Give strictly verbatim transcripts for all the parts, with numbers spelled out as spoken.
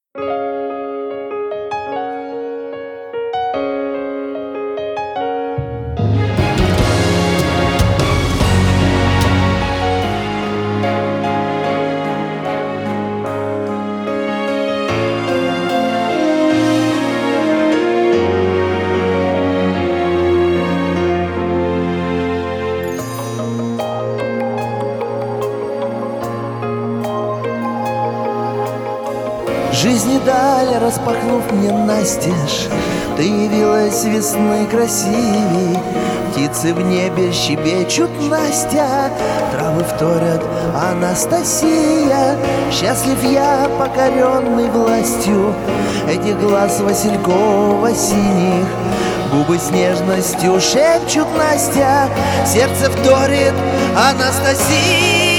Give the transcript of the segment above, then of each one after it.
Жизни даль, распахнув мне настежь, ты явилась весны красивей. Птицы в небе щебечут, Настя, травы вторят, Анастасия. Счастлив я, покоренный властью этих глаз василькова-синих. Губы с нежностью шепчут, Настя, сердце вторит, Анастасия.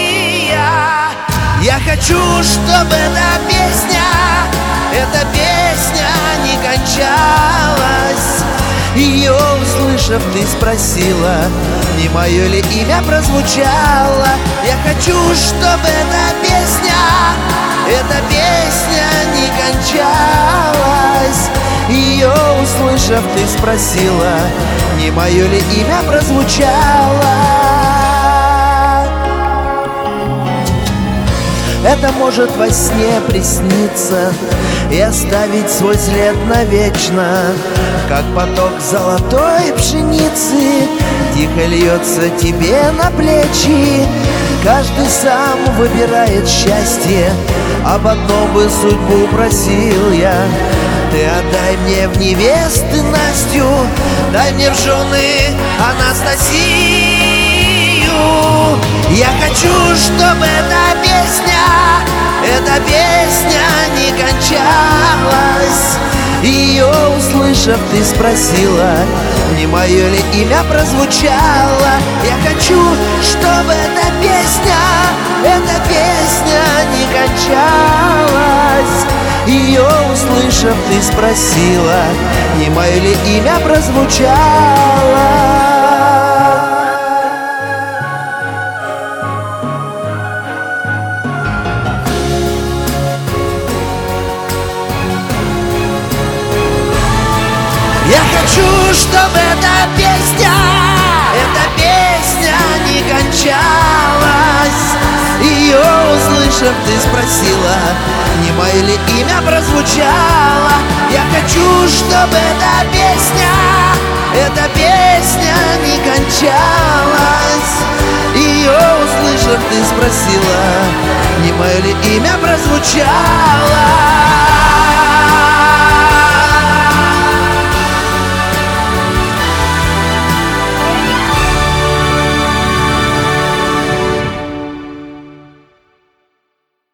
Я хочу, чтобы эта песня, эта песня не кончалась. Ее услышав, ты спросила, не мое ли имя прозвучало. Я хочу, чтобы эта песня, эта песня не кончалась. Ее услышав, ты спросила, не мое ли имя прозвучало. Это может во сне присниться и оставить свой след навечно, как поток золотой пшеницы тихо льется тебе на плечи. Каждый сам выбирает счастье, об одном бы судьбу просил я. Ты отдай мне в невесты Настю, дай мне в жены Анастасию. Я хочу, чтобы эта песня, эта песня не кончалась. Ее услышав, ты спросила, не мое ли имя прозвучало. Я хочу, чтобы эта песня, эта песня не кончалась. Ее услышав, ты спросила, не мое ли имя прозвучало. Я хочу, чтобы эта песня, эта песня не кончалась. Ее услышав, ты спросила, не мое ли имя прозвучало. Я хочу, чтобы эта песня, эта песня не кончалась. Ее услышав, ты спросила, не мое ли имя прозвучало.